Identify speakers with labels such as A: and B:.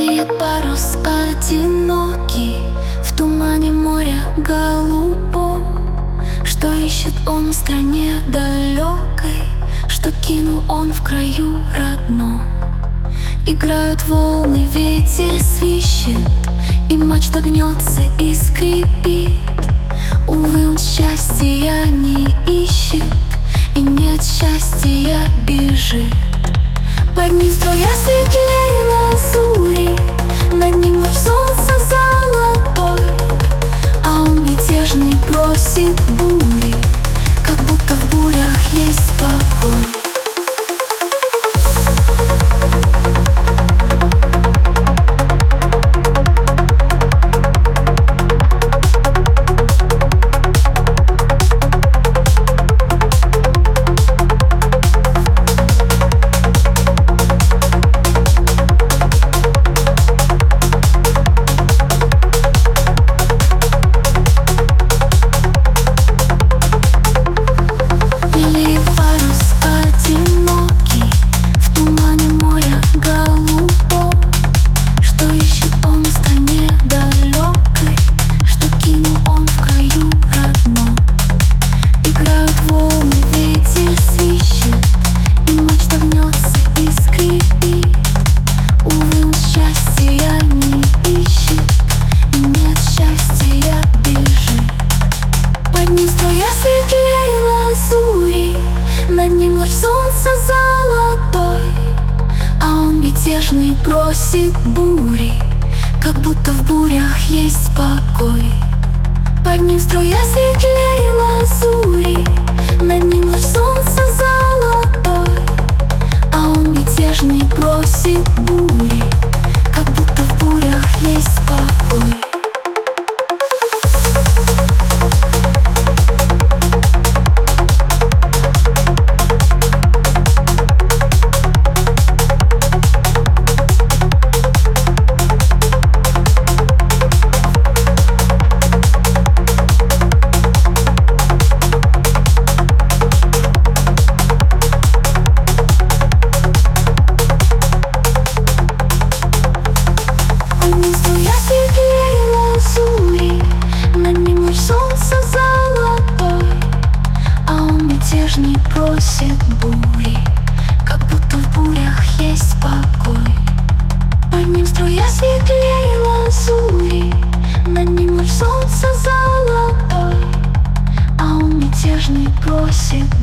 A: Белеет парус одинокий в тумане моря голубом. Что ищет он в стране далекой, что кинул он в краю родном? Играют волны, ветер свищет, и мачта гнется и скрипит. Увы, он счастья не ищет, и нет счастья бежит. Под ним струя светлее лазури, над ним луч солнца золотой, а он мятежный просит бури, как будто в бурях есть покой. Над ним луч солнца золотой, а он мятежный просит бури, как будто в бурях есть покой. Под ним струя светлее лазури, над ним луч солнца золотой, а он мятежный просит бури, как будто в бурях есть покой. Мятежный просит бури, как будто в бурях есть покой. Под ним струя светлее лазури, над ним луч солнца золотой, а он мятежный просит